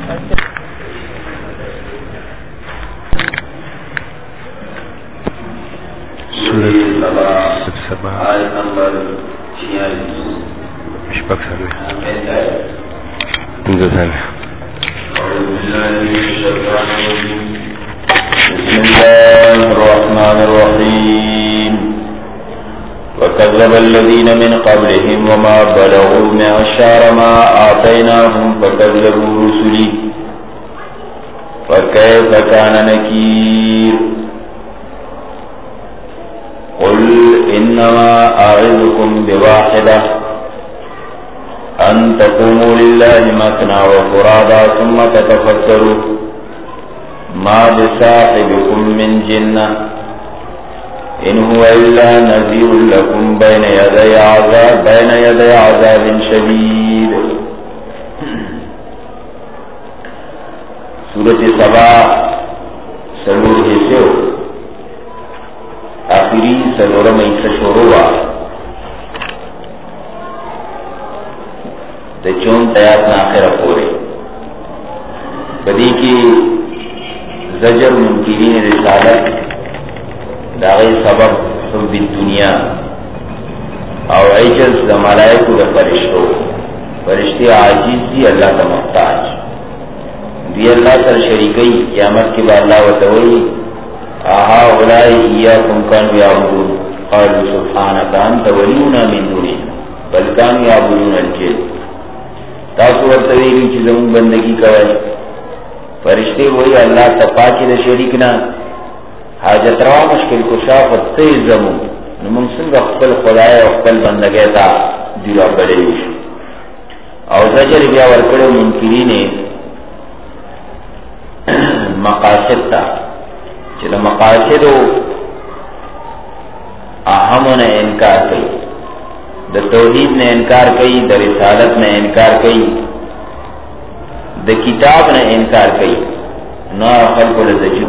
आयत नंबर 46 وكذب الذين من قبلهم وما بلغوا معشار ما آتيناهم فكذبوا رسلي فكيف كان نكير قل إنما أعظكم بواحدة أن تقوموا لله مثنى وفرادا ثم تتفكروا ما بصاحبكم من جنة إن هو إلا نذير لكم بين يدي عذاب شديد. سورة سبا سلور حصے آخری سلورم ایسا شروع دا 64 آیات نا آخر پورے بدی کی زجر منکرین رسالت داغی سبب حب الدنیا او عجز دا ملائکو دا فرشتے عاجز دی اللہ تا محتاج دی اللہ سر شریکی قیامت کی با اللہ وتوئی آہا اولائی ایاکم کانو یعبدون قالوا سبحانک انت ولیونا من دونی بل کانو یعبدون الجن تاسو ورتوئی چیزمون بندگی کوئی فرشتے وہی اللہ تپاکی دا شریکنا حاجت روا مشکل کشا فتح زمون نمون سنگ اخفل خدای اخفل بندگی تا دیرا بڑیوش او زجر بیا ورکڑو منکرین مقاصد تا چل مقاصدو اہمون انکار کئی دا توحید نے انکار کئی دا رسالت نے انکار کئی دا کتاب نے انکار کئی نا خلق لزجو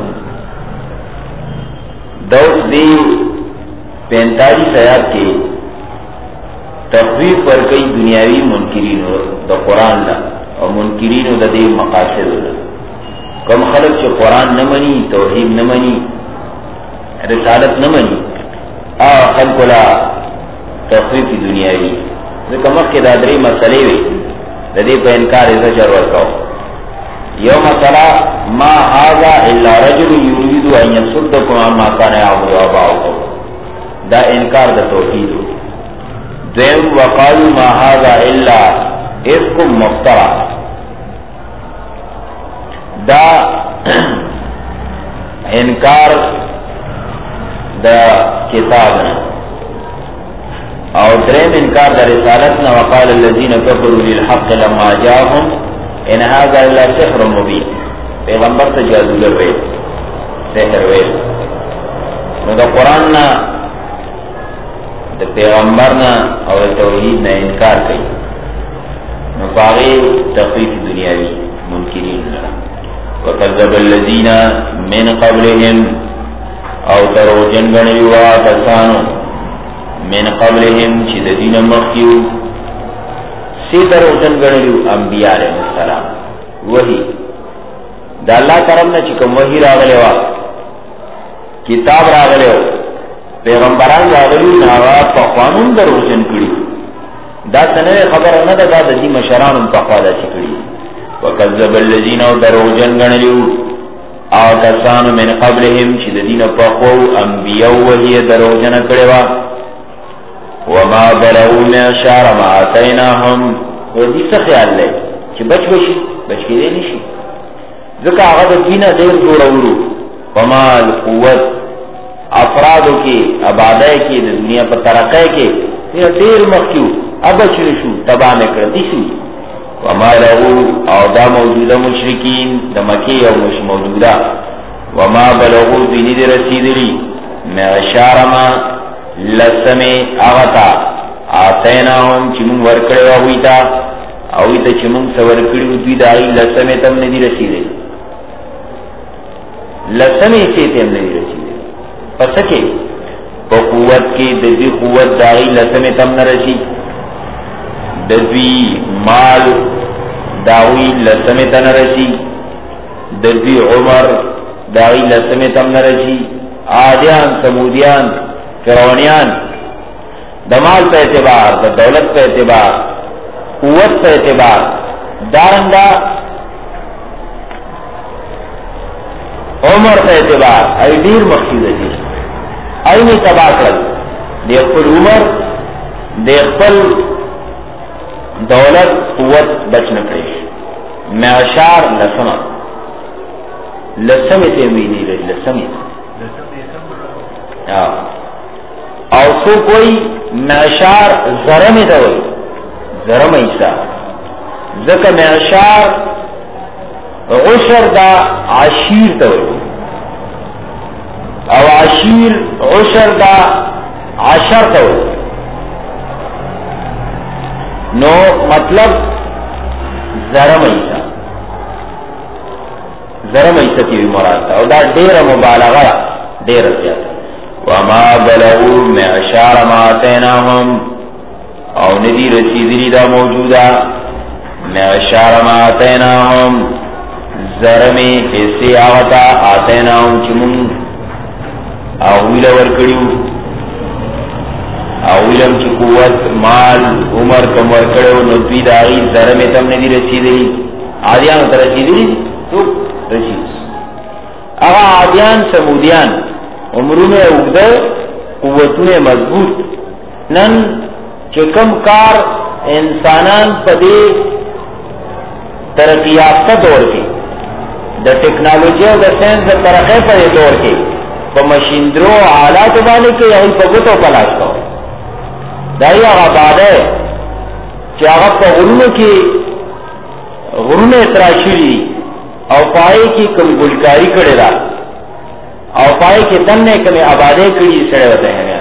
دوس دی 45 آیات کے تخویف پر کئی دنیاوی منکرین دا قرآن دا اور منکرین دا دی مقاصد دا کم خلق چو قرآن نمانی توحید نمانی رسالت نمانی خلق لا تخویف دنیاوی ذکر مخ کے دادری مسئلے وی دا دی پہ انکار زجر ورکاو یوم صلاح ما هذا الا رجل يريد ان يصدكم عما كان يعبد آباؤكم دا انکار دا توحید دویم وقالوا ما هذا الا افك مفترى دا انکار دا کتاب او دریم انکار دا رسالتنا وقال الذين كفروا للحق لما جاءهم ان هذا الا سحر مبین پیغمبر تا جادوگر ویل سحر ویل نو دا قرآن نا دا پیغمبر نا اور توحید نا انکار کئی نو پاغی تخفیف دنیاوی منکرین لرا وکذب الذین من قبلهم او ترو جنگنیوا کسانو من قبلهم چی دا دین مخیو سی دروجن گنلیو انبیاء علیہ السلام وحی دا اللہ کرمنا چکم وحی راغلیوا کتاب راغلیو پیغمبران راغلیو ناغا پخوانون دروجن کری دا سنوی خبر ندا دا دی مشرانم پخوادا چکری وکذب اللذین او دروجن گنلیو آتسانو من قبلهم چی دین پخوو انبیاء وحی دروجن کریوا وما بلغوا معشار ما آتیناهم ودی سا خیال لے چی بچ کے دے نشی ذکا آغا دینا دیر جوڑاولو فمال قوت افرادو کی عبادہ کی دنیا پر ترقی کے دیر مخیو ابچ نشو تباہ مکر دیسی وما لغو او دا موجودہ مشرکین دا مکی او مش موجودہ وما بلغوا دینی دی رسیدلی معشار ما لسمے آغتا آتیناهم چمون ورکڑے واویتا اویتا چمون سورکڑی دوی دائی لسمے تم ندی رسیدے لسمے سے تم ندی رسیدے پسکے پا قوت کی دوی قوت دائی لسمے تم نرسی دوی مال داوی لسمه تنرسی دذی عمر داوی لسمه تم نرسی عادیان سمودیان فرعونیان دمال په اعتبار د دولت په اعتبار قوت په اعتبار دارنګه عمر په اعتبار ای ډیر مخکې دي ای می تبا کړل د خپل عمر د خپل دولت قوت بچ نه کړی معشار لسمه ته ویلي لسمه او سو کوئی معشار زرم دا وی زرم ایسا ذکر معشار عشر دا عشیر دا وی او عشیر عشر دا عشر دا وی نو مطلب زرم ایسا تیوی مراد او دا دیر مبالغه دیر زیادہ وما بلغوا معشار ما آتیناهم او ندی رسیدنی دا موجودا معشار ما آتیناهم زرمی حصی آغتا آتیناهم چمون اویل ورکڑیو اویلم چی قوت مال عمر کم ورکڑیو ندوی داغی زرمی تم ندی رسیدنی عادیان تا رسیدنی تو رسید اغا عادیان سمودیان عمرونه اوږده قوتونه مضبوط نن چې کوم کار انسانان په دې ترقی یافته دور کې د ټیکنالوژي او د ساينس د ترقۍ په دور کې په ماشينرو آلات باندې کې یو په ګوتو پلاس کو دا یو غباده چې هغه په غرونه تراشي او پای کې کوم ګلکاری کړي را او پای کې دنه کمی آبادې کړي سره وته ہیں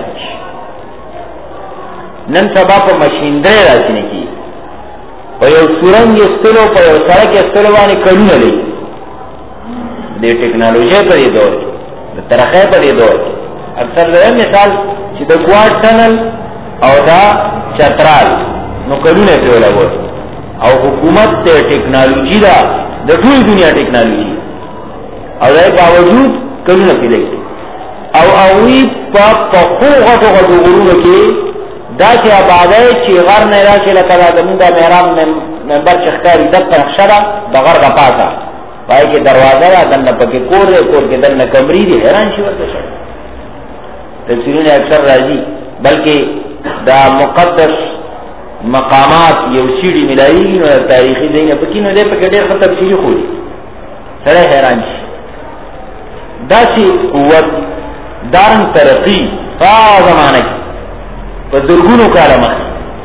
نن سبا په ماشينري راځي کی په یو سورنګ استلو په یو سړک استلو باندې کړي لري د ټیکنالوژي په دې دور د ترقۍ په دې دور اکثر له مثال چې د کوارټ ټنل او دا چترال نو کړي نه پیولا وو او حکومت ته ټیکنالوژي دا د ټول دنیا ټیکنالوژي او دا باوجود کله نه پیلې او اوی په خو غټو غرونو کې دا چې آبادای چې غر نه راځي لکه د موږ د محراب منبر چختاري د پرخشره د غر د پاسه پای کې دروازه را دنه پکې کور کې دنه کمرې دي حیران شي ورته شي تفسیرونه اکثر راځي بلکې دا مقدس مقامات یو سیړي ملایي نو تاریخي دینه پکې نو دې پکې ډېر څه تفصیلی خو دي سره حیران شي داسی قوت دارن ترقی فا زمانه کی پا درگونو کالا مخی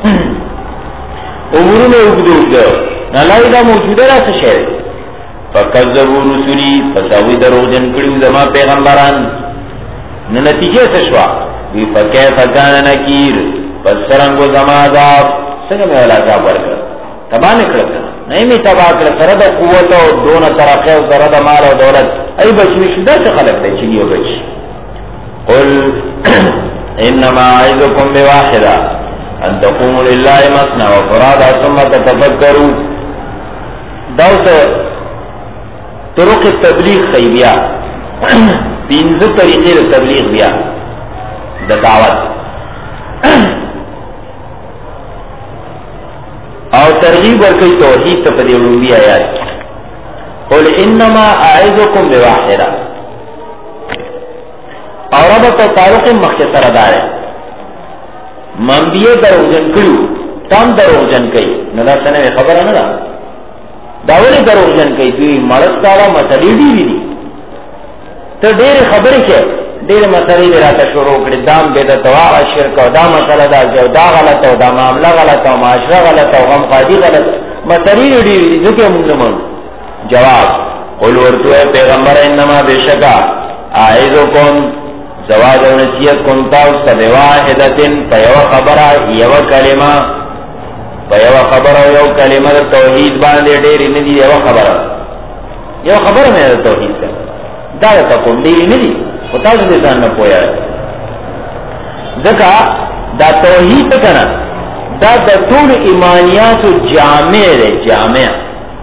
امورون اگدو نالائی دا موجوده را سشیر فکذبو رسولی فساوی دروغ جن کریو زما پیغمبران نتیجه سشوا وی فکیف کان نکیر پس سرنگو زما عذاب سنگ میں والا عذاب ورکر تبا نکڑتا نہیں می تبا کر سرد قوت و دون ترقی و سرد مال و دولت ای بچوی شدا سے خلق دے چلیو بچ قل انما اعظکم بواحدا ان تقوموا للہ مثنى وفرادا ثم تتفکروا دوس طرق تبلیغ خیبیا پینزو طریقے تبلیغ بیا دا دعوت او ترغیب ورکی توحید تفدی علومی آیات قل انما اعظکم بواحدا اور رب تعلق مختصر دار ہے منبیه دروغجن کړو تام دروغجن کوي نه دا څنګه خبره نه ده داوله دروغجن کوي دوی مرستاله مسلې دي ته ډېر خبرې کې ډېر مسلې راته شروع کړې دام به د توا شرک او دا مسله دا جو دا غلط او دا معاملہ غلط او معاشره غلط او غم قاضي غلط مسلې دي ځکه موږ نه جواب قل ورته پیغمبر انما بشکا اعذکم زواج و نصیحت کنتا سبواحدتن پیو خبره یو کلمه پیو خبره یو کلمه توحید باندې ډېر نه دی یو خبره مې توحید ده دا ته کوم ډېر نه دی او تاسو دې ځان نه پوهه ځکه دا توحید کنه دا د ټول ایمانیات جامع ده جامع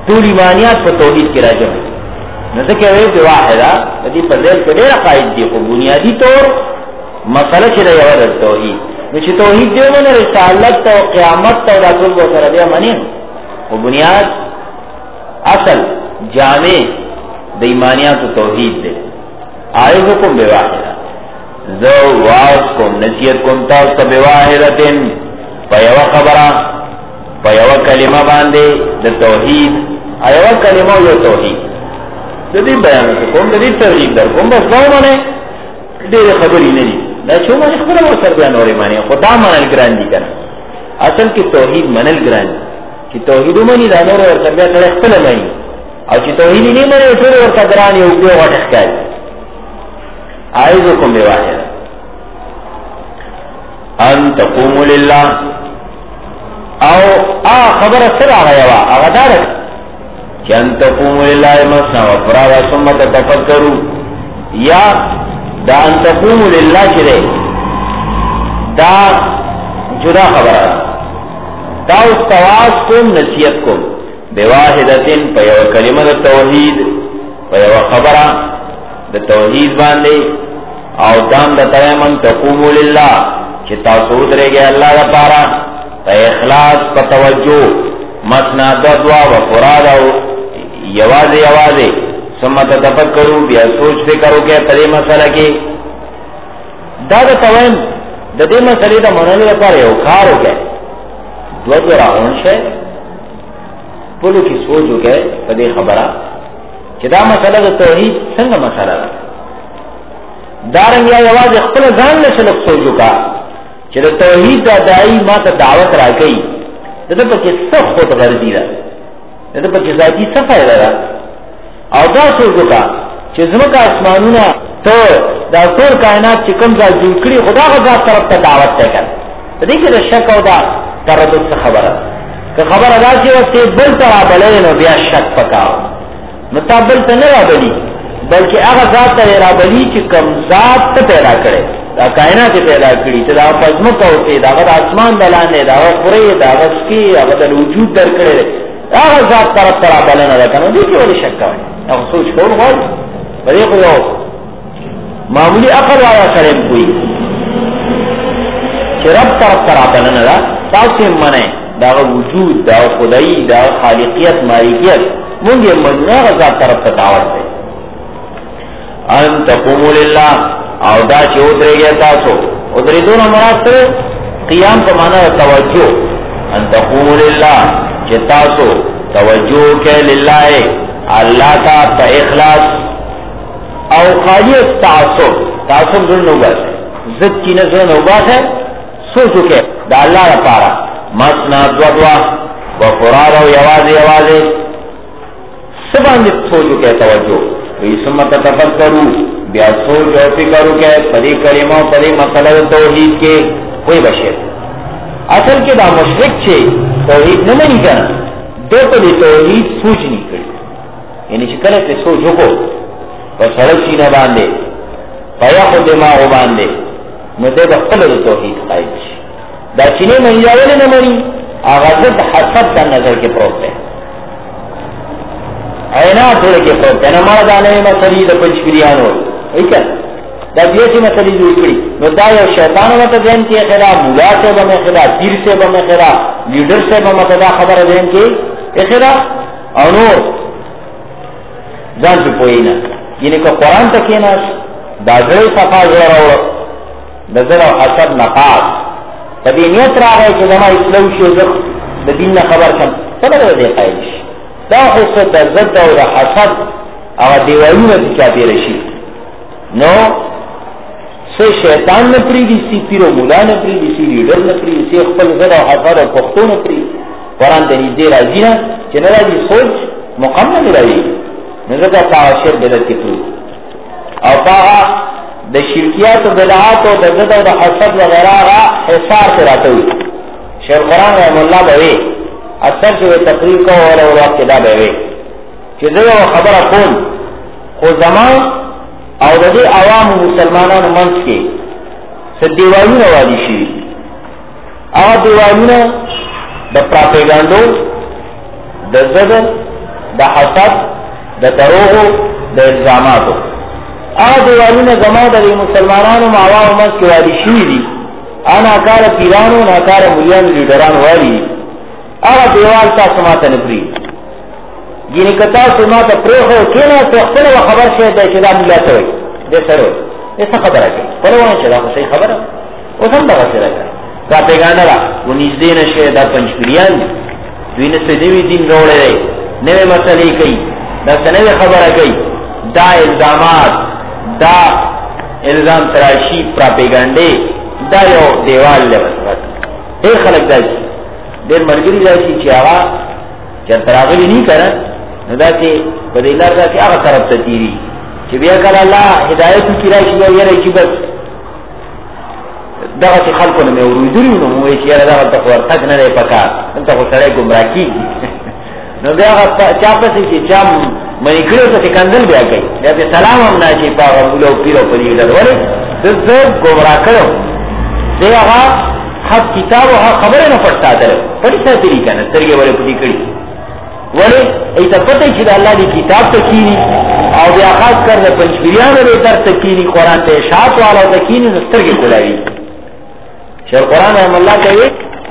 ټول ایمانیات په توحید کې راځي. نو ځکه وایي په واحده د دې په ځای کې ډېر عقاید دي، خو بنیادی طور مسله چې دا یو د توحید. نو چې توحید دی نو رسالت او قیامت او رسول به سره دی معنی، او بنیاد اصل جامع د ایمانیات توحید دی. اعظکم بواحده، زو واز کوم نصیحت کوم تاسو به واحدتن په یو خبره په یو کلمه باندې د توحید، ایو کلمه یو توحید د دې بیان کوم، د دې ترغیب در کوم. بس دا معنی ډېر خبرې نه دي، دا چې موږ خبره ورسره بیان اورې معنی خدا منل ګران دي کنه. اصل کې توحید منل ګران دي، چې توحید ومني دا نور ورسره بیا سره خپل معنی، او چې توحید نه مني ټول ورته ګران یو یو غټ ښکاري. اعوذکم بواحد ان تقوموا لله، او خبر سره غیوا هغه دار چې ان تقوموا لله مثنا وفرا ثم تتفکروا، یا دا ان تقوموا لله چې دا جدا خبره، دا استواز کوم نصیحت کوم بواحدتن په یو کلمه د توحید، په یو خبره د توحید باندې، او دام د تیمن تقوموا لله چې تاسو درېږئ الله لپاره په اخلاص په توجه، مثنا دوا و فراد او یوازې یوازې، ثم تتفکروا بیا سوچ فکر وکړئ په دې مسله کې. دا د تویم د دې مسلې د منلو لپاره یو کار وکړئ، دوه راغون شي په لو کې سوچ وکړئ په دې خبره چې دا مسله د توحید څنګه مسله ده. دارنګ یوازې خپل ځان له سلک سوچ وکړه چې د توحید د دایي ما ته دعوت راکړي، دغه په کې څه خود غرضی ده، دغه په کې ذاتی څه فائدہ ده. او دا سوچ وکړه چې زموږه اسمانونه ته دا ټول کائنات چې کوم ځای جوړ کړي خدا غزا طرف ته دعوت ته کړ. دې کې د شک او دا تردد څه خبره، که خبره دا چې وته بل تر بلې نو بیا شک پکاو، مطابل ته نه راځي بلکې هغه ذات ته راځي چې کوم ذات ته پیدا کړي، دا کائنات پیدا کړي، چې دا پزمو کوي، دا د اسمان دلانه، دا پرې دا غسکی، هغه د وجود درکړي، هغه ذات طرف ته بلنه ده کنه. دې کې ولې شک کوي؟ او سوچ کول غواړي بلې خو یو معمولی عقل والا سره کوي چې رب طرف ته بلنه ده، تاسو یې منئ دا وجود، دا خدای، دا خالقیت، مالکیت، مونږ یې منو، هغه ذات طرف ته دعوت ده. ان تقوموا لله، او دا چې ودرېږئ تاسو، ودرېدون مراد قیام په معنا توجه، ان تقوموا لله چې تاسو توجه کې لله الله تا په اخلاص او خالص تعصب ځنه وباسه، ضد کی نظر نه وباسه، سوچو کې دا الله لپاره مسنا دوا و فرار او یوازې سبحان دې سوچو کې توجه وي. ثم تتفکروا، بیا سوچ او فکر وکړئ په دې کلمو په دې مسله توحید کې. کوئی بشر اصل کې دا مشرک چې توحید نه مني کنه، دغه دې توحید سوچ نه کړي، یعنی چې کله ته سوچ وکړو په سره سینه باندې پیا خو دماغ باندې، نو دې خپل توحید قائم شي. دا چې نه مني راول نه مني، هغه د حسد د نظر کې پروت دی، اینا ټول کې پروت دی. نه ما دا نه مسلې د پنځپریانو وایي دا دې چې مسلې جوړ کړي، نو دا یو شیطان وته ځین کې خلا، مولا سے به خلا، پیر سے به خلا، لیډر سے به متدا خبره ځین کې خلا، او نو ځان په پوینا یعنی که قرآن ته کې نه دا ځای صفا زړه د زړه حسد نقاص په دې نیت راغی چې زما اسلام شي، د دین نه خبر شم، څه به دې قایل شي. دا حسد د ضد او د حسد هغه دیوالونه چې چاپیر شي، نو سه شیطان نه پریږي، سی پیر او مولا نه پریږي، سی لیډر نه پریږي، سی خپل زړه او حسد او پښتو نه پریږي. قرآن ته دې راځي نه چې نه راځي سوچ مکمل راځي، نو ځکه تاسو بدعت کې او هغه د شرکیات او بدعات او د زړه او حسد وغیرہ را حصار ته راځي. شیخ قرآن رحم الله به اکثر چې تقریر کو او وخت دا به وي چې زه خبره کوم، خو زمان او د دې عوام مسلمانانو منځ کې څه دیوالونه وادي شي، هغه دیوالونه د پروپاګاندا، د زړه د حسد د دروغ د الزاماتو هغه دیوالونه زما د مسلمانانو ماواو مس کې والی شي دي انا کار پیرانو نه کار مليان لیډران والی هغه دیوال تاسو ماته نه پری ګینه کتا سماته پرخو کینه څه خپل خبر شه د چې دا ملت وي د سره څه خبره کوي پرونه چې دا څه خبره او څنګه دا څه راځي کا پیغانا را ونږدې نشه دا پنځپریان دوی نه څه دی دین راوړل نوې مسلې کوي دا څنګه خبره کوي دا الزامات دا الزام تراشی پراپیګانډې دا یو دیوال لبس ډېر خلک دا ډېر مرګري راځي چې هغه چې تراغلي نه کړه نو دا چې په دې لار دا چې هغه طرف ته تیری چې بیا کله الله هدایت کی راشي او یې چې بس دا چې خلکو نه ورېدلی نو مو یې چې دا د ورتګ نه لري پکا انت خو سره ګمراه کی نو بیا چا پسې چې چم مې کړو ته کندل بیا کوي بیا په سلام هم نه چې په غوړو پیرو په دې ډول څه ګمراه کړو دغه حق کتاب او خبره نه پټا ده په څه طریقه نه ترګه ولې پټی کړی ولې ایته پته چې الله دی کتاب ته کینی او بیا خاص کر د پنځپریانو له تر ته کینی قران ته شاعت والا ته کینی سترګې کولاوي شر قران هم الله کوي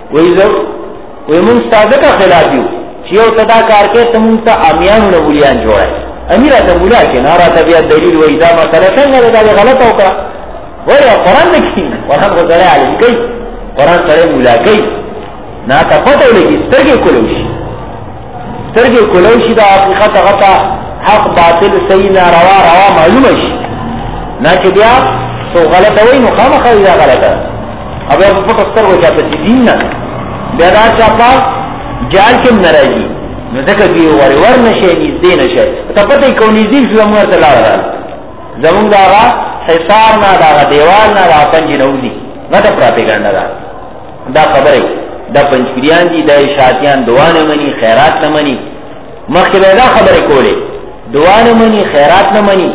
وې موږ صادقه خلاف یو چې یو صدا کار کې تم ته امیانو له بولیان جوړای امیره ته بولا کې نارا ته بیا دلیل وې دا مسله څنګه دا غلط وکړه وای قران نه کینی قران کو ځای علي کوي قران سره بولا کوي نه ته پته ولګي سترګې کولوي سترګې کولوي دا حقیقت غته حق باطل صحیح ناروا روا معلومه شي نه چې بیا سو غلطه وای نو خامخا یا غلطه ابه په پستر وځه په دین نه بیا دا چاپا جال کې ناراضي نو ځکه دی ور نشي دې نشي ته پته کوي دې زموږ ته لاړه زموږ دا حصار نه دا دیوال نه را پنځ نوځي نه دا پراپګاندا دا خبره دا پنځپریان دي دا شاتیان دوانه مني خیرات نه مني مخکې دا خبره کوله دوانه مني خیرات نه مني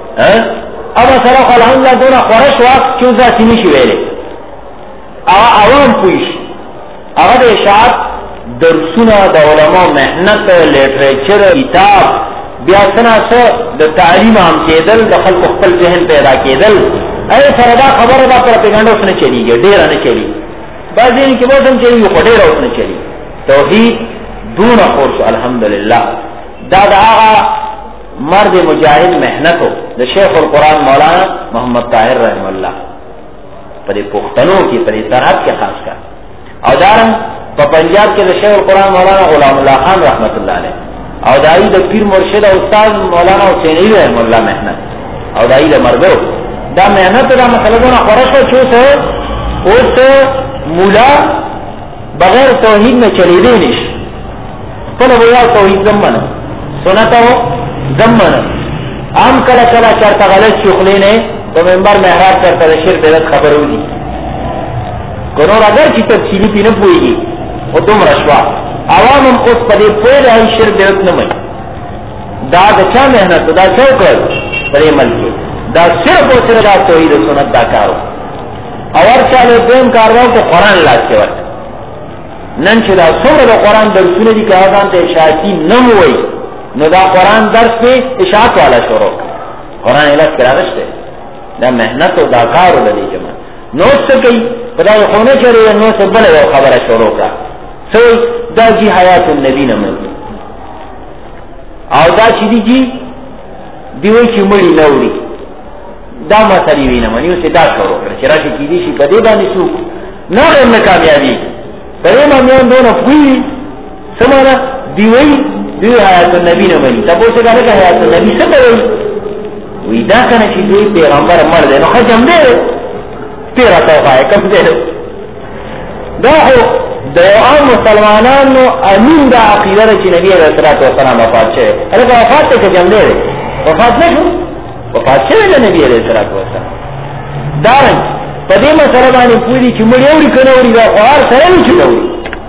ابا سره الحمدلله دونه خورش واک چې ځاتې نشي ویلې عوام پوښ هغه د اشاعت درسونه د علماء مهنت لیټریچر کتاب بیا څنګه د تعلیم هم کېدل د خلکو خپل ذهن پیدا کېدل اې سره دا خبره دا پروپاګاندا سره چلیږي ډیر نه چلی بعضی کې به هم چلی خو ډیر اوس نه چلی توحید دون خورس الحمدلله دا هغه مرد مجاهد مهنتو د شیخ القرآن مولانا محمد طاهر رحم الله پر پښتنو کې پر سرحد کې خاص کا او دارن په پنجاب کې د شیخ القرآن مولانا غلام الله خان رحمت الله علیه او دای د پیر مرشد او استاد مولانا حسینی رحم الله مهنت او دای د مرګو دا مهنت دا مسلمانانو خورشو چوسه اوس مولا بغیر توحید نه چلیدي نشي په ویا توحید زمانه سنت او زمانه عام کله کله چرته غلط شغلې نه په منبر محراب چرته شرک بدعت خبرو دي ګورو اگر چې تفصیلی پینې پويږي او دوم رشوا عوام هم اوس په دې پوهه راځي شرک بدعت نه مې دا د چا مهنت دا څوک پرې ملک دا صرف او صرف دا توحید او سنت دا کارو اور چاله دیم کارو کو قران لاس کې ورته نن چې دا څومره د قران درسونه دي کاغذان ته اشاعتی نه وای نو دا قران درس په اشاعت والا شروع قران اله کراغشته دا مهنت او دا کار ولې جمع نو څه کوي خدای خونه چره نو څه بل یو خبره شروع کا څو دا جی حیات النبی نه مې او دا چې دی دیوي چې مړی نوري دا مسالې وینم نو څه دا شروع کړ چې راشي کې دي شي په دې باندې څوک نه غوښنه کامیابی پرې مې دونه پوي سماره دی حیات النبی نه وایي تاسو څنګه نه حیات النبی څه کوي وی دا کنه چې دی پیغمبر مړ دی نو خجم دی تیرا توفای کوم دی دا هو د عام مسلمانانو امین دا عقیده چې نبی علیہ الصلوۃ والسلام وفات شوه هغه وفات ته جمع دی وفات نه شو وفات شوه د نبی علیہ الصلوۃ والسلام دا په دې مسله باندې پوری چې مړ یو کړه وری دا خار سره نه چلوي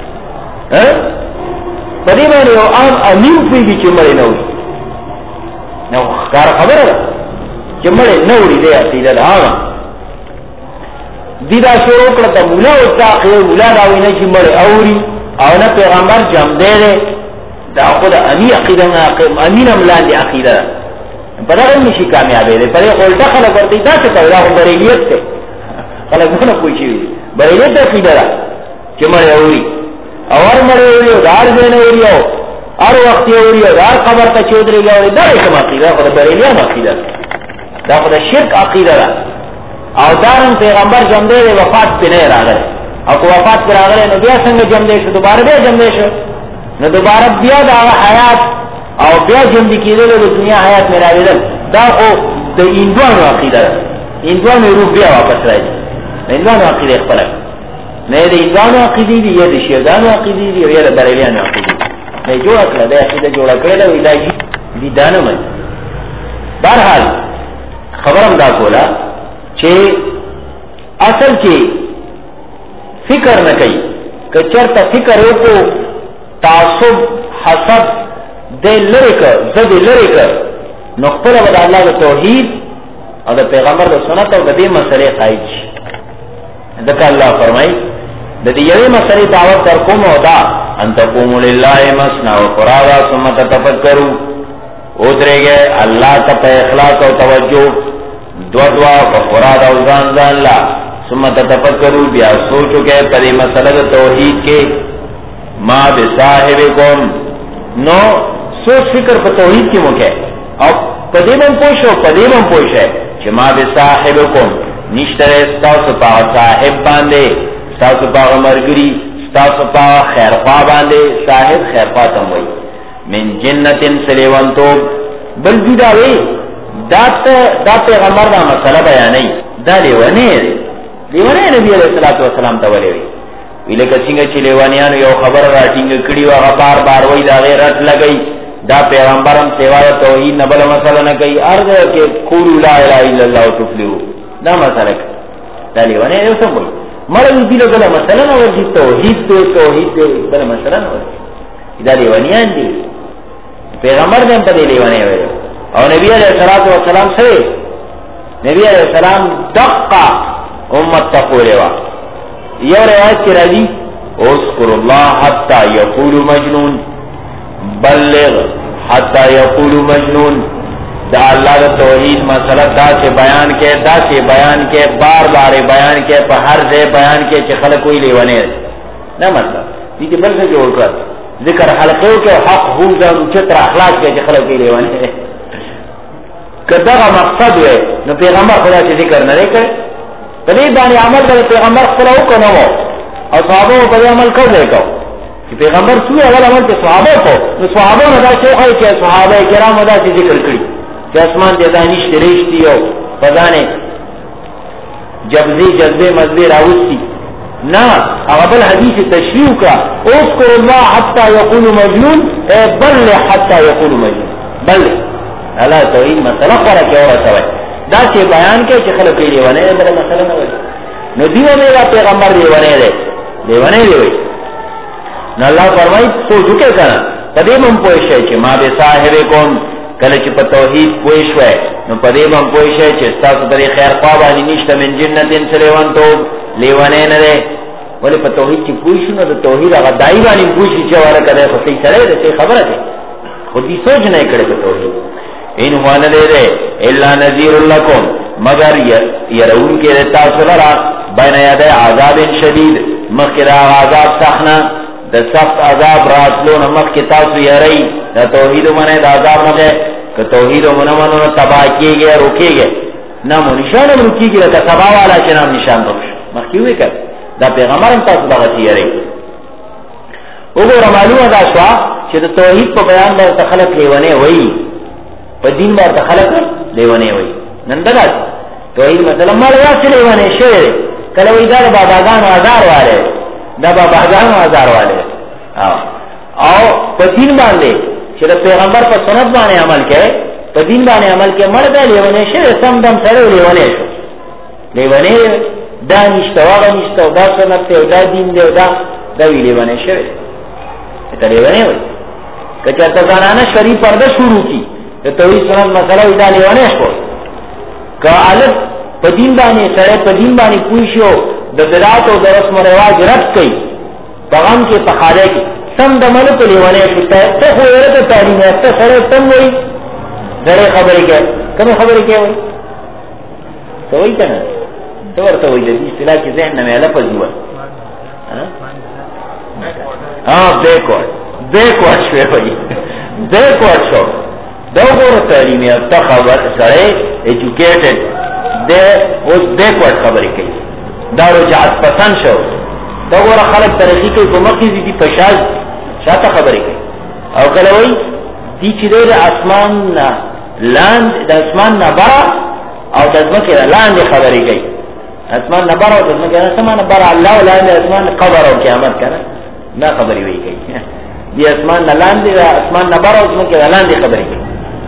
په دې باندې یو عام امین پوری چې مړ نه وي نو کار خبره ده چې مړ نه وری دی عقیده دا دیدا شروع کړه ته مولا او تاخیر مولا راوي نه چې مړ اوري او نه پیغمبر جام دی دا خود امی عقیده امین املان دی عقیده په دغه نشي کامیابې ده پرې خپل خلک ورته دا څه کوي دا بریلیت ته خلک نه پوښي بریلیت عقیده ده چې مړ اوري اور مړ اوري دار نه اوري اور وخت اوري دار خبر ته چودري غوړي دا کوم عقیده خو بریلیت عقیده دا خو شرک عقیده ده او دارن پیغمبر جمع دی وفات په نه راغله او کو وفات پر راغله نو بیا څنګه جمع دی شو دوباره بیا جمع دی شو نو دوباره بیا دا حیات او بیا جمع دي کېدل د دنیا حیات ملاویدل دا خو د ایندوانو عقیده ده ایندوانو روح بیا واپس راځي ایندوانو عقیده خپل نه د ایندوانو عقیده دي یا د شیعاګانو عقیده دي یا د بریلیانو عقیده نه جوړ کړل دا عقیده جوړ کړل او الهي دي دانه مې بهرحال خبرم دا کوله چې اصل کې فکر نه کوي که چرته فکر وکړو تعصب حسد د لری کړ زد لری کړ نو خپل د الله د توحید او د پیغمبر د سنت او د دې مسلې خایج ځکه الله فرمای د دې یوې مسلې دعوت تر کوم او دا ان تقوموا لله مسنا وفرادا ثم تتفکروا او درېږي الله ته په اخلاص او توجه دوا وفرادا او ځان لا ثم تتفکروا بیا سوچو کې په دې مسله د توحید کې ما بصاحبکم نو سوچ فکر په توحید کې موکه او په دې باندې پوښه چې ما بصاحبکم نشتره تاسو په صاحب باندې تاسو په مرګري تاسو په خیرخوا باندې صاحب خیرخوا تم وي من جنتن سلیوانتو بل دې دا وی دا پیغمبر دا مسله بیانې دا لیونه نبی علیہ الصلوۃ والسلام ته ویلي وی لکه څنګه چې لیوانیانو یو خبر راټینګ کړي او هغه بار وای دا غیرت لګي دا پیغمبرم سیوا توحید نه بل مسله نه کوي ارجه کې قول لا اله الا الله تفلحوا دا مسله دا لیوانه یو څه وای مړ دې له بل مسله نه ورته توحید بل مسله نه وای دا لیوانیان دي پیغمبر دې په دې لیوانه وای او نبی علیہ الصلوۃ والسلام سره نبی علیہ السلام دقه امت تقولوا یو روایت کی راځي اذكر الله حتى يقول مجنون بلغ حتى يقول مجنون دا اللہ دا توحید مسئلہ دا سے بیان کے بار بار بیان کے په هر ځای بیان کې چې خلک کوئی لیونه نه مطلب دې بل څه جوړ کړ ذکر حلقو کې حق هو ځان چې تر اخلاق کې چې خلک کوي لیونه کدا مقصد وي نو پیغمبر خدا چې ذکر نه کړ په دې باندې عمل د پیغمبر خپل وکړو او صحابه په دې عمل کوي چې پیغمبر څو اول عمل ته صحابه کو نو صحابه نه دا شوخه چې صحابه کرام دا چې ذکر کړی چې اسمان دې دانش تریشتي او پدانه جذبه مزبه راوستي نه هغه بل حدیث تشریح کا اذكر الله حتى يقول مجنون بل حتى يقول مجنون بل الا توحید مسله خبره کې اورته دا چې بیان کې چې خلک یې ونه بل مسله نه وي نو دیو نه پیغمبر دی ونه دی نو الله فرمایي سوچو کې کنه پدې مم پوښي چې ما به صاحب کوم کله چې په توحید پوښوي نو پدې مم پوښي چې تاسو درې خیر خوا باندې نشته من جنتین سلیوان تو لیونه نه ده ولې په توحید کې پوښښ نو د توحید هغه دای باندې پوښي چې ورکه خو څه سره ده خبره ده خو دې سوچ نه کړي په توحید ان هو نه ده الا نذیر لكم مگر يرون کې تاسو لرا بین یاد عذاب شدید مخکرا عذاب سخنا د سخت عذاب راتلو نمک کې تاسو یری د توحید باندې د عذاب نه ده که توحید باندې نو تباہ کیږي روکیږي نام نشان روکیږي د سبا والا چې نام نشان بخش مخکې وې کړ دا پیغمبر تاسو دغه یری وګوره معلومه ده چې د توحید په بیان باندې خلک لیونه وایي په دین باندې خلک لیونه وایي نن دا توحید مثلا مال واسه لیونه شي کله وې دا باباګانو هزار والے دا باباګانو هزار والے او په دین باندې چې د پیغمبر په سنت باندې عمل کوي په دین باندې عمل کوي مړ دی لیونه شي سم دم سره لیونه شي لیونه دا نشته واغ نشته دا سنت ته دا دین دی دا لیونه شي ته لیونه وي کچا ته ځانانه شریف پرده شروع کی ته توحید سنت مسله دا لیونه شو که الف په دین باندې سره په دین باندې پوښیو د بدعات او د رسم او رواج رد کړي پیغام کې په خاله کې سم د ملک لیوانه شته ته خو ورته تعلیم یافته سره تم وای غره خبرې کوي کوم خبرې کوي ته وای کنه ته ورته وای د اصطلاح کې ذهن نه لفظ وای بیکورد شوی وای بیکورد شو دا وګوره تعلیم یافته خبر سره ایجوکیټډ د اوس بیکورد خبرې کوي دا رجعت پسند شو دا وګوره خلک ترقی کوي په مخکې دي په شاته خبرې کوي او کله وای دي چې د اسمان نه لاند د اسمان نه بره او د ځمکې لاندې خبرې کوي اسمان نه بره او د ځمکې نه سمانه بره الله لاندې اسمان قبر او قیامت کنه دا خبرې وایي کوي دي اسمان نه لاندې اسمان نه بره او ځمکې لاندې خبرې کوي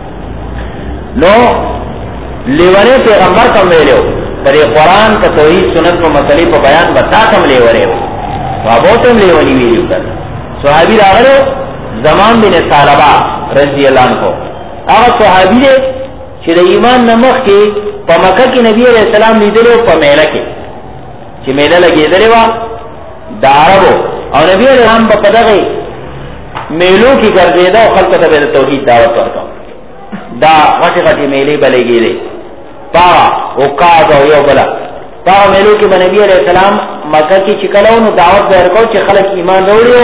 نو لیوانه پیغمبر کوم ویلو پر قرآن کا توحید سنت کو مسئلے په بیان بتا کوم لیوانه وابو تم لیوانی ویلو کړ صحابی راغله زمان بن ثعلبہ رضی اللہ عنہ هغه صحابی دی چې د ایمان نمخ کې په مکه کې نبی علیہ السلام لیدلو په میله کې چې میله لګېدلې و د عربو او نبی علیہ السلام په دغه میلو کې ګرځیدا او خلکو ته د توحید دعوت ورکړه دا غټي میلې بلګېلې پا او قاض او یو بلا پا میلو کې نبی علیہ السلام مکه کې چې کلهونو دعوت ورکړو چې خلک ایمان وروړي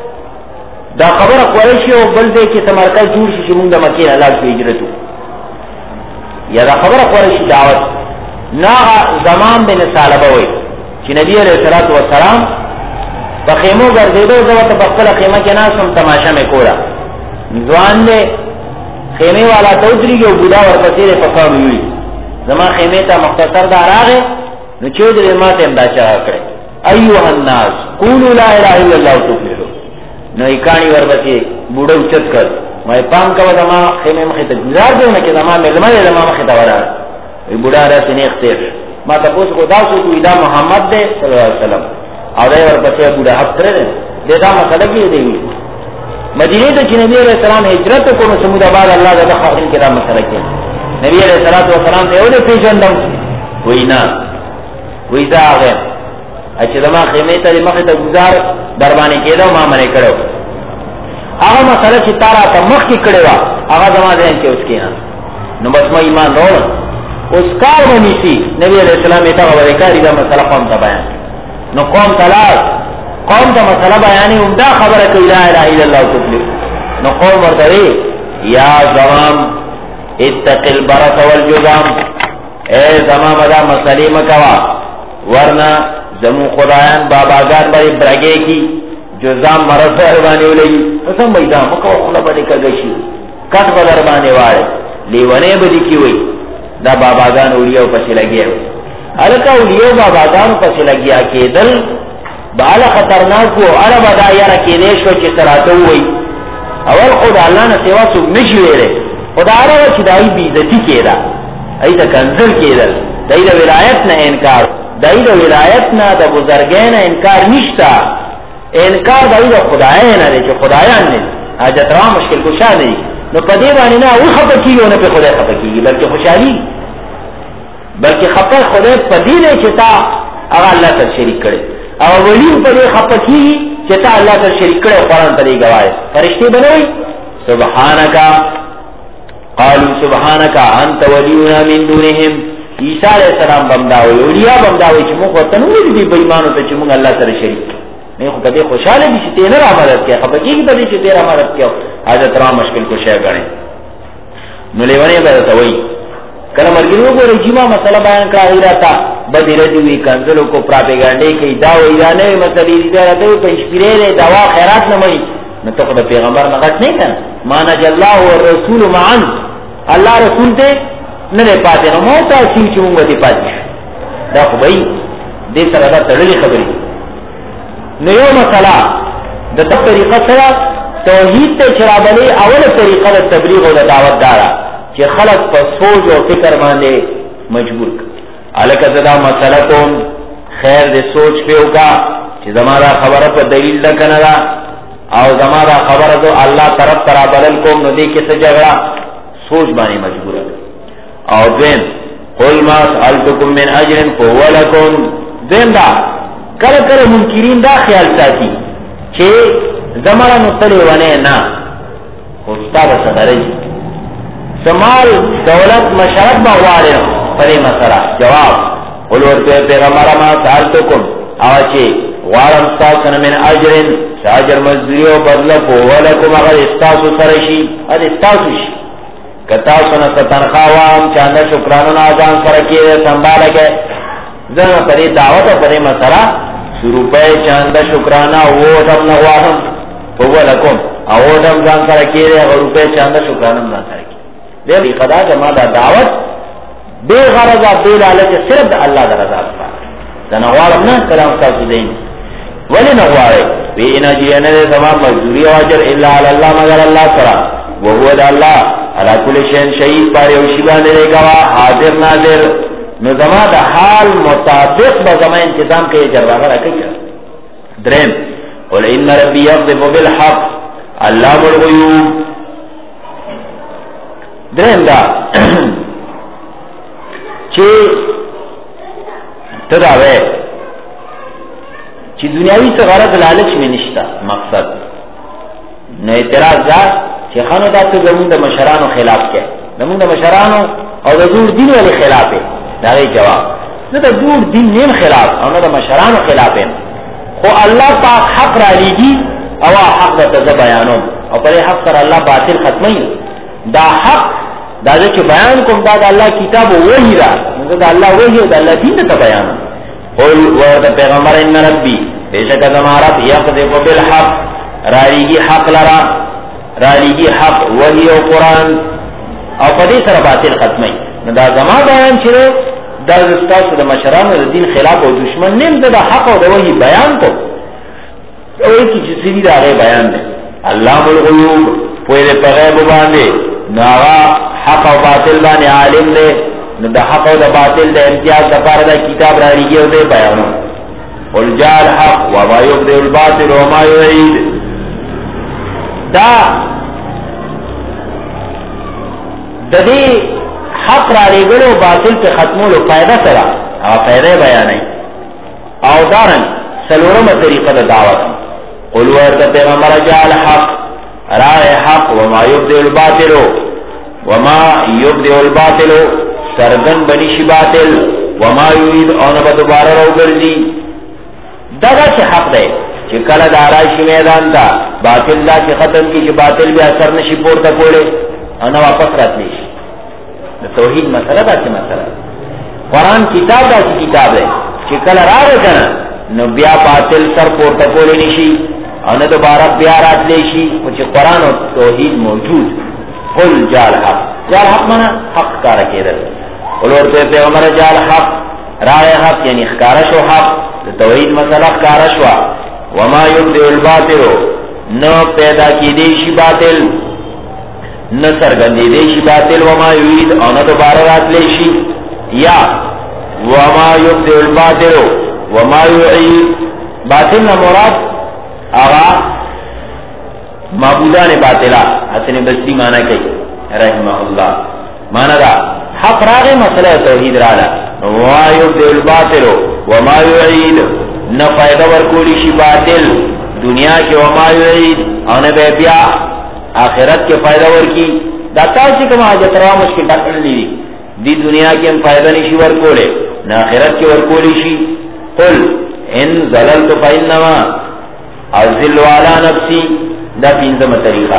دا خبره قریشی او بل دې کې تمرکز جوړ شي چې موږ د مکې نه لاړ شو هجرت یا دا خبره قریشی دعوت نا زمان بن ثعلبہ وای چې نبی علیہ الصلوۃ والسلام په خیمو ګرځیدو زه ته په خپل خیمه کې ناسم تماشا مې کوله ځوان دې خیمه والا توتریږي او بوډا ورپسې په کار وی زما خیمه ته مختصر دا راغې نو چې دې ماته انداچا کړې ایها الناس قولوا لا اله الا الله تفلحوا نو ایکانی ورپسې بوډا اوچت کړ مې پام کاوه زما خیمه مخې ته گزار دی نه کې زما ملمه زما مخې ته ورار وی بوډا راځي نه اختیار ما تاسو کو دا څه کوي دا محمد دې صلی الله علیه وسلم او دا ورپسې بوډا حق کړل دا مسله کې دی مدینه ته چې نبی علیہ السلام هجرت کو نو سمود آباد الله تعالی خاطر کې دا مسله کې نبی علیہ الصلوۃ والسلام ته یو دې پیژندم وینا ویدا هغه چې زما خیمه ته مخې ته گزار در باندې کېدو ما منې کړو هغه مسله چې تارا ته مخ کې کړو هغه زما ذهن کې اوس کې نو بس ما ایمان راوړ اوس کار ونی سي نبی علیہ السلام ته هغه کاری دا مسله قوم ته بیان نو قوم تلار قوم ته مسله بیانې او دا خبره کوي لا اله الا الله تفلح نو قوم ورته یا زمام اتق البرص والجذام اے زمام دا مسلې مکوا ورنا زمو خدایان باباګان باندې برګې کی جذام مرث باندې ولې قسم وایدا مکو خپل باندې کګشي کټ بدر باندې وای لیونه بدی کی وای دا باباګان وړیو پسې لګیو الکا وړیو باباګان پسې لګیا کېدل بالا خطرناک او عرب دا یاره کې دې شو چې تراته وای اول خدای الله نه سیوا څو نشي ویره خدای عرب چې دای بي عزتي کېدا ایته کنزل کېدل دای د ولایت نه انکار دای د ولایت نه د بزرګین انکار نشتا انکار دای د خدای نه چې خدایان نه حاجت را مشکل کشا نه نو په دې باندې نه او خپه کیږي نه په خدای خپه کیږي بلکې خوشحالي بلکې خپه خدای په دې نه چې تا هغه الله سره شریک کړي او ولی په دې خپه کیږي چې تا الله سره شریک کړي قرآن په دې گواهی فرشتي بنوي سبحانك قالوا سبحانك انت ولينا من دونهم عیسی علیہ السلام بمداوی اولیاء بمداوی چې موږ ورته نو دې بېمانو ته چې موږ الله سره شریک نه خو کده خوشاله دي چې تیر را مدد کوي خو بګي په دې چې تیر مدد کوي حاجت را مشکل کو شی غاڼه نو لیونه به ته وای کله مرګ نو ګورې چې ما مسله بیان کړی راته بدر دی وی کنزلو کو پروپاګاندا کوي دا وی نه مسلې دې راته په انسپیرې دوا خیرات نه مې نو ته د پیغمبر نه غټ نه کړ مانا الله او رسول معن الله رسول ته نه پاتې نو مو ته چې موږ دې پاتې دا خو به دې سره دا تړلې خبرې نو یو مسله د طریقه سره توحید ته شرابلې اوله طریقه د تبلیغ او د دعوت دارا چې خلق په سوچ او فکر باندې مجبور کړي الکه دا مسله کوم خیر دې سوچ پیو کا چې زموږه خبره په دلیل ده کنه دا او زموږه خبره ته الله طرف ترا بدل کوم نو دې کې څه جګړه سوچ باندې مجبور او دین قل ما سألتكم من اجر فهو لكم دین دا کله کله منکرین دا خیال ساتي چې دمړه نو تلې ونه نه استاد سره سمال دولت مشرب بغواړي پرې مسره جواب ولورته پیغمبر ما سالتکم اواچی غوارم تاسو من اجرن اجر مزدوری او بدله کو ولکم هغه استاسو سره شي ا دې استاسو شي کتا سونه تنخواهم چانه شکرانه اذان سره کې سنباله کې زنه پرې دعوت پرې مسره روپے چانه شکرانه او دم نغواهم ولکم او دم ځان سره کې روپے چانه شکرانه نه سره کې دې خدا جما دا دعوت بے غرض بے لالچ صرف الله د رضا لپاره دا نغوارم نه کلام تاسو دین ولی نغواره وی انا جینا دے تمام مزدوری و اجر الا علی اللہ مگر اللہ سرا وہو دا اللہ علا کل شین شہید پاری اوشیبان دے گوا حاضر ناظر نظمہ دا حال مطابق بزمہ انتظام کے جرواغر اکی کر درین قل ان ربی یغضب بالحق علام الغیوب درین دا چی تداوے چی دنیاوی سے غرض لالچ میں نشتا مقصد نو اعتراض دا چی خانو دا تو زمون دا مشرانو خلاف کے زمون دا مشرانو او دا دور دین والی خلاف ہے دا غی جواب نا دا دور دین نیم خلاف او نا دا مشرانو خلاف ہے خو اللہ پاک حق را لیگی او حق دا تزا بیانو او پر حق سر اللہ باطل ختمی دا حق دا دا چی بیان کم دا اللہ کتاب وحی را دا اللہ وحی دا اللہ دین دا بیانو قل ورد پیغمبر ان ربی بیشک زمارت یقذف بالحق رالیگی حق لرا رالیگی حق وحی و قرآن او پدی سر باطل ختمی دا زمان بیان چرے دا استاس دا مشران دا دین خلاف و دشمن نیم دا حق و دا وحی بیان کو او ایکی جسیدی دا غی بیان دے اللہ الغیوب پوئے پغیب باندے ناغا حق و باطل بانے عالم دے دا حق و دا باطل دا امتیاز دا پار دا کتاب را ریگی و دے بیانو قل جاء الحق وما یبدئ الباطل وما یعید دا دے حق را ریگلو باطل پہ ختمولو فائدہ سرا فائدہ بیانی او دارن سلورم طریقہ دا دعوت قل ورد پیغمبر جاء الحق رائے حق وما یبدئ الباطل وما یبدئ الباطل سردن بنیشی باطل وما یرید اونبا دوبارہ رو گردی دادا چی حق دے چی کل دارائشی میدان تا باطل دا چی ختم کی چی باطل بھی اثر نشی پورتا کولے اونا واپس رات لیشی توحید مسئلہ دا چی مسئلہ قرآن کتاب دا چی کتاب ہے چی کل را رکنا نو بیا باطل سر پورتا کولے نشی اونا دوبارہ بیا رات لیشی چی قرآن و توحید موجود قل جال حق جال حق منا حق کارا کے در قلور تو پیغمبر جال حق رائے حق یعنی اخکارش و حق توحید مسئلہ اخکارش و وما یبدئ الباطل نو پیدا کی دیشی باطل نو سرگندی دیشی باطل وما یرید او نو دوبارہ رات لیشی یا وما یبدئ الباطل وما یعید باطل نا مراد آغا معبودان باطلہ حسن بسری مانا کئی رحمہ اللہ مانا دا حق راغی مسئلہ توحید رالا وما یبدئ الباطل وما یعید نہ فائدہ ورکولی شی باطل دنیا کے وما یعید او نہ بے بیا آخرت کے فائدہ ورکی دا تاسی کما حاجت روا مشکل ڈاکٹر لی دی دنیا کے ہم فائدہ نشی ورکولے نہ آخرت کے ورکولی شی قل ان ضللت فإنما اذل علی نفسی دا پینزم طریقہ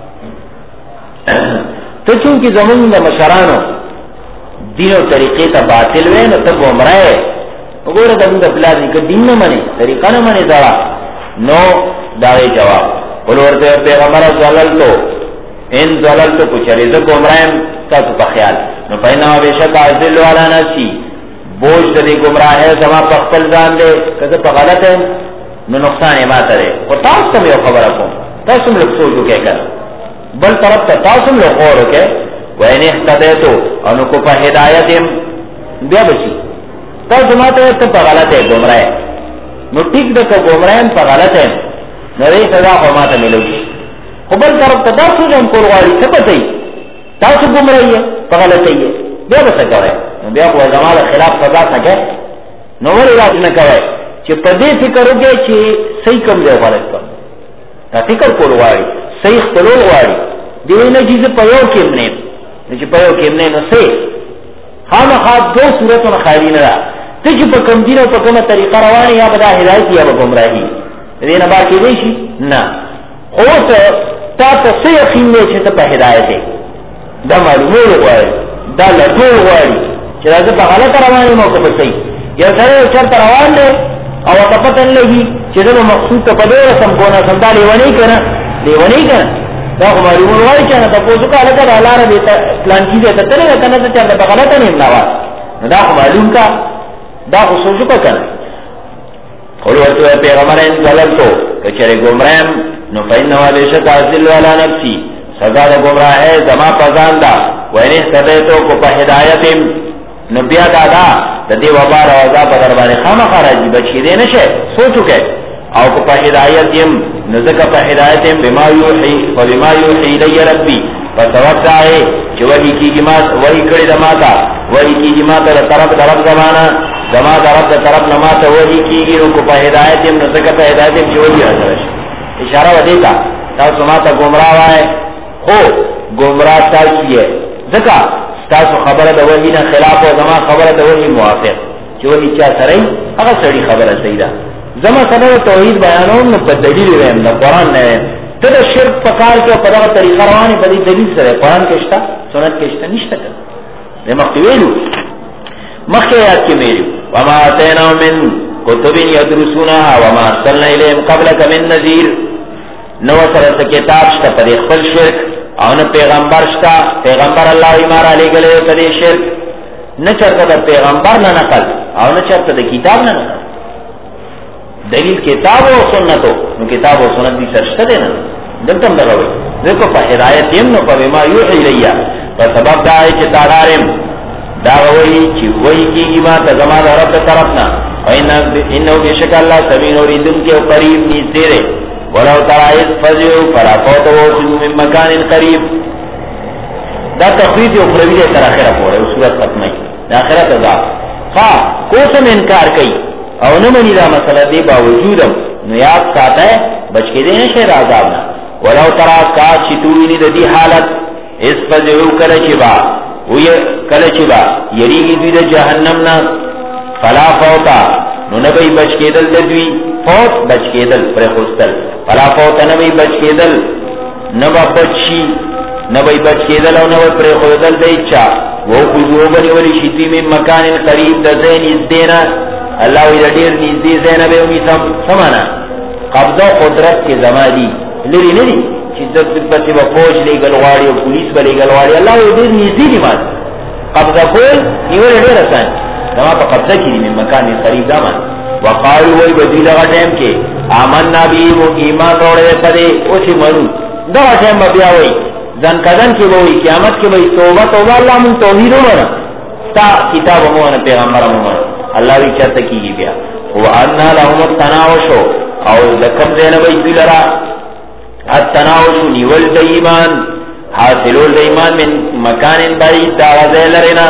تو چونکہ زمون دا مشرانو دین و طریقے تا باطل وے نو تب عمرائے وګوره دا موږ بلاد کې دین نه مني طریقه نه مني دا نو دا یې جواب ولورته پیغمبر صلی ان زللت کو چریزه گمراهم تاسو په خیال نو پینا بشک ازل والا نسی بوج دې گمراه زما په خپل ځان دې کله په غلط نو نقصان یې ماته ده او تاسو ته یو خبره کوم تاسو موږ سوچ وکړئ بل طرف ته تاسو موږ غور وکړئ وینه اهتدیتو انو کو په هدایت بیا بچی تو جماعت ہے تو غلط ہے گمراہ نو ٹھیک دیکھو گمراہ پر غلط ہے نو رہی سزا فرماتا ملو گی خبر طرف تاسو جن قروالی سے بتائی تاسو گمراہی ہے پر غلط ہے بیا بس کرے بیا کو زمال خلاف سزا سکے نو ور علاج نہ کرے چې پدې فکر وکړي چې صحیح کوم دی غلط کوم فکر کول غواړي صحیح خپلول غواړي دی نه چې په یو کې نه چې په یو کې نه صحیح خامخا دو صورتونه خالی نه ده ته چې په کوم دین او په کومه طریقه رواني یا به د هدایت یا به گمراهي دې نه باقي دی شي نه اوس تا ته څه یقین دی چې ته په هدایت یې دا معلومه غواړي دا لټول غواړي چې راځه په غلطه رواني مو په صحیح یا سره چرته روان دی او ته پته نه لګي چې دا مقصود ته په ډېر سم کو نه سمدالي ونی کنه دی ونی کنه دا معلومه غواړي چې نه تاسو کله کله لاره دې پلان کیږي ته ترې کنه چې چرته په غلطه نه ملاوه دا معلوم کا دا خو سوچو کنه قول ورته پیغمبران غلطو کچره گمراهم نو فإنه ليس تعذل ولا نفسي سزا د گمراه ہے زما پزان دا وینه سدیتو کو په هدایت نو بیا دادا د دې وبار او عذاب در باندې خامخا راځي بچی دې نشه سوچو کې او کو په هدایت يم نو ځکه په هدایت يم بما يوحي فبما يوحي الي ربي فتوقعه چې وحي کیږي ما وحي کړی د ماتا وحي کیږي ما تر طرف زمانہ زما طرف ته طرف نه ماته وحي کیږي او کو په هدایت يم نو ځکه په هدایت يم چې وحي راځي اشاره ودی تا تاسو ماته گمراه وای خو گمراه تاسو یې ځکه تاسو خبره د وحي نه خلاف او زما خبره د وحي موافق چې وحي چا سره هغه سړي خبره صحیح ده زما سره توحید بیانوم نو په دلیل ویم د قران نه ته د شرک په کار کې په دغه طریقه رواني په دې دلیل سره قران کې شته سنت کې شته نشته د مخکې ویلو مخکې یاد کې ویلو وما اتینا من کتب یدرسونها وما ارسلنا الیهم قبلک من نذیر نو سره کتاب شته په خپل شرک او نه پیغمبر شته پیغمبر الله ایمان علی ګلې په دې شرک نه چرته د پیغمبر نه نقل او نه چرته د کتاب نه نقل دلیل کتاب او سنتو نو کتاب او سنت دي سرشته دي نه دلته دغه وي ځکه په هدایت يم نو په ما یوحي الیا په سبب دا چې تعالی دا وایي چې وایي کیږي ما ته زما د رب طرف نه انه بشک الله سميع اوریدن کې او قریب نږدې دی ولو ترى فزعوا فلا فوتوا من مكان قريب دا تخفیف او پروی دې تر اخره پورې او صورت ختمه ده اخرت ده ها کوم انکار کوي او نه مني دا مسله دی باوجود نو یاد ساته بچ کې دې نشه عذاب نه ولو ترى کا چتویني د دې حالت اس فزعوا کله چې با وې کله چې با یریږي دې جهنم نه فلا فوتا نو نه به بچ کېدل د دوی فوت بچ کېدل پر خوستل فلا فوت نه به بچ کېدل نه به بچي نه به بچ کېدل او نه پر خوستل دیچا وو خذو بني ولي شتي من مکان قریب د زین الدین الله وی ډیر نږدې زین به وي سمانا قبضه قدرت کې زمادي لري نه دي چې د پتی په فوج لګل واړي او پولیس به لګل واړي الله وی ډیر نږدې دي ما قبضه کول یو ډیر آسان دما په قبضه کې من مکان قریب دما وقالوا وی بدیل غټم کې آمنا بی و ایمان وروړې پدې او چې مرو دا ټیم بیا وی ځان کدن کې وی قیامت کې وی توبه الله مون توحید وره تا کتاب مو نه پیغمبر مو الله وی چرته کیږي بیا هو ان لهم التناوش او لکم زینب ایلرا التناوش نیول د ایمان حاصلول د ایمان من مکان بعید دا غزلرنا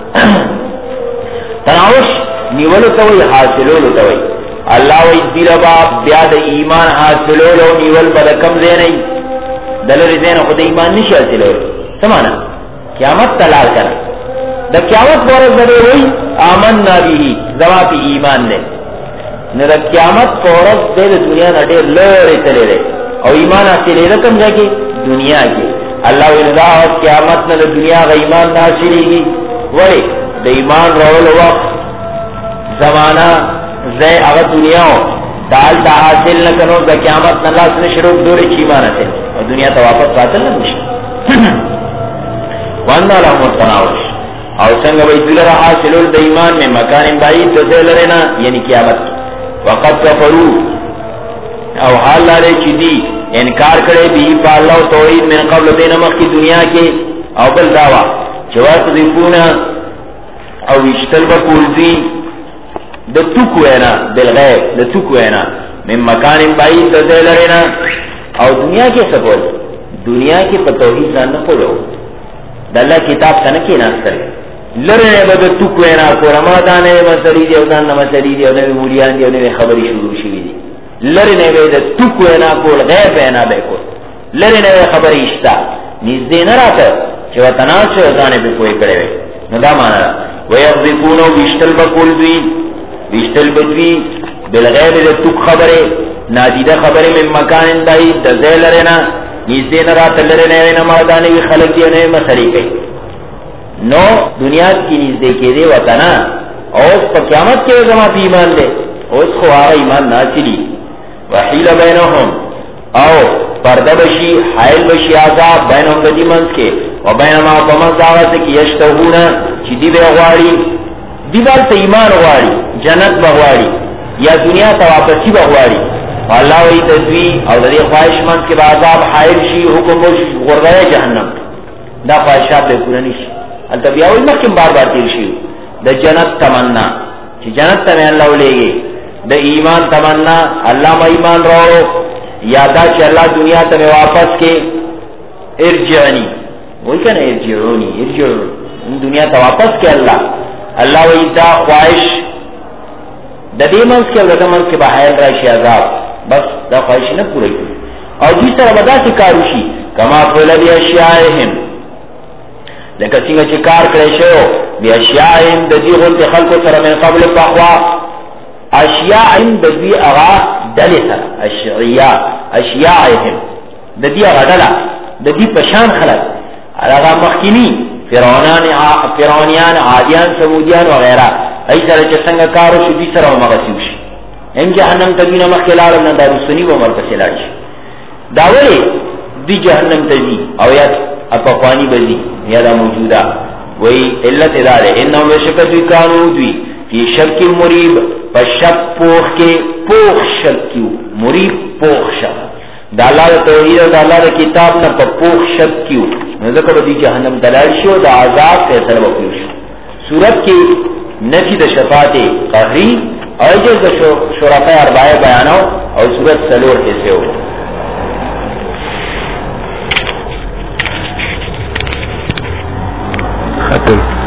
تناوش نیول ته وی حاصلول ته وی الله وی دیربا بیا د ایمان حاصلول او نیول بل کم زینې دلری زین خو د ایمان نشي حاصلول سمانا قیامت تلال کړه د قیامت ورځ به وی آمنا به ذات ایمان نه نه د قیامت ورځ د دنیا نه ډېر لوړ تللی او ایمان حاصلې رقم ځکه دنیا کې الله ولدا قیامت نه د دنیا غ ایمان حاصلېږي وای د ایمان راول وخت زمانہ زې هغه دنیا دال دا حاصل نه کړو د قیامت نه لاس نه شروع دوره چی ایمان ته او دنیا ته واپس راتل نه شي وانا له متناوش او څنګه وی دلر حاصلول د ایمان میں مکان بعید د لرنا یعنی قیامت وقت کفروا او حال لري چې دی انکار کړي دی په الله توحید من قبل دینه مخکې دنیا کې او بل داوا جواز ذکونه او اشتل بقولزی د توکوینا بالغیب د توکوینا من مکان بعید د لرنا او دنیا کې سبول دنیا کې په توحید ځان نه پلو د الله کتاب څنګه کې ناستل لره به د توکوینا کورما دانه مسلې دی او دان مسلې دی او نوې مولیان دی او نوې خبرې شروع شي دي لری نه وې د ټکو نه کول غیب نه به کول لری نه خبرې اشتا نږدې نه راته چې وتناسو ځانې به کوی کړي نو دا معنا ويذكونو وشتل بقول دوی وشتل بدوی بالغیب د ټک خبره نادیده خبره من مکان دای د زیلرنا نږدې نه راته لری نه مردانه وی خلک یې نه مسری کوي نو دنیا کی نږدې کې دی وطنا او په قیامت کې زما په ایمان دی اوس خو هغه ایمان ناچلی وحیل بینهم او پرده بشی حائل بشی عذاب بینهم دی منځ کې او بینما پمن دعوت کې یشتهونه چې دی به غواړي دی بل ایمان غواړي جنت بغواړي یا دنیا ته واپسی بغواړي الله وی تدوی او د خواهش من کې به عذاب حائل شي حکم غرغره جهنم دا خواهشات به پوره نشي انت بیا وی مخکې بار تیر شي د جنت تمنا چې جنت ته الله ولېږي د ایمان تمنا الله ما ایمان راوړو یادا چې الله دنیا ته واپس کې ارجعنی وای کنه ارجعونی دنیا ته واپس کې الله وی دا خواهش د دې منځ کې د منځ کې به حائل راشي عذاب بس دا خواهش نه پوره کوي او دې سره ودا چې کار وشي کما فلل اشیاءهم لکه څنګه چې کار کړی شو بیا اشیاءهم د دې غون خلکو سره من قبل فقوا اشیاءهم د دې اغا دل سره اشیاءهم د دې اغا دل د دې پشان خلک هغه مخکینی فرعونیان عادیان سمودیان وغیرہ ای سره چې څنګه کارو شو دي سره ومغسیو شي ان جهنم تدینه مخکلال نه دارو سنی و مرکه لاړ شي دا وی دی جهنم تدی او یا اپقانی بزی یا دا موجوده وی علت اداره انهم شکت کانو دی فی شک مریب پشک پوخ کے پوخ شک کیو مریب پوخ شک دا الله توحید او دا الله کتاب نه په پوخ شک کیو نو ځکه دی جهنم دلال شو دا عذاب فیصله وکړي سورت کې نفی د شفاعت قهری او د شرفاء اربعه بیانو او سورت سلور حصے ہو خطر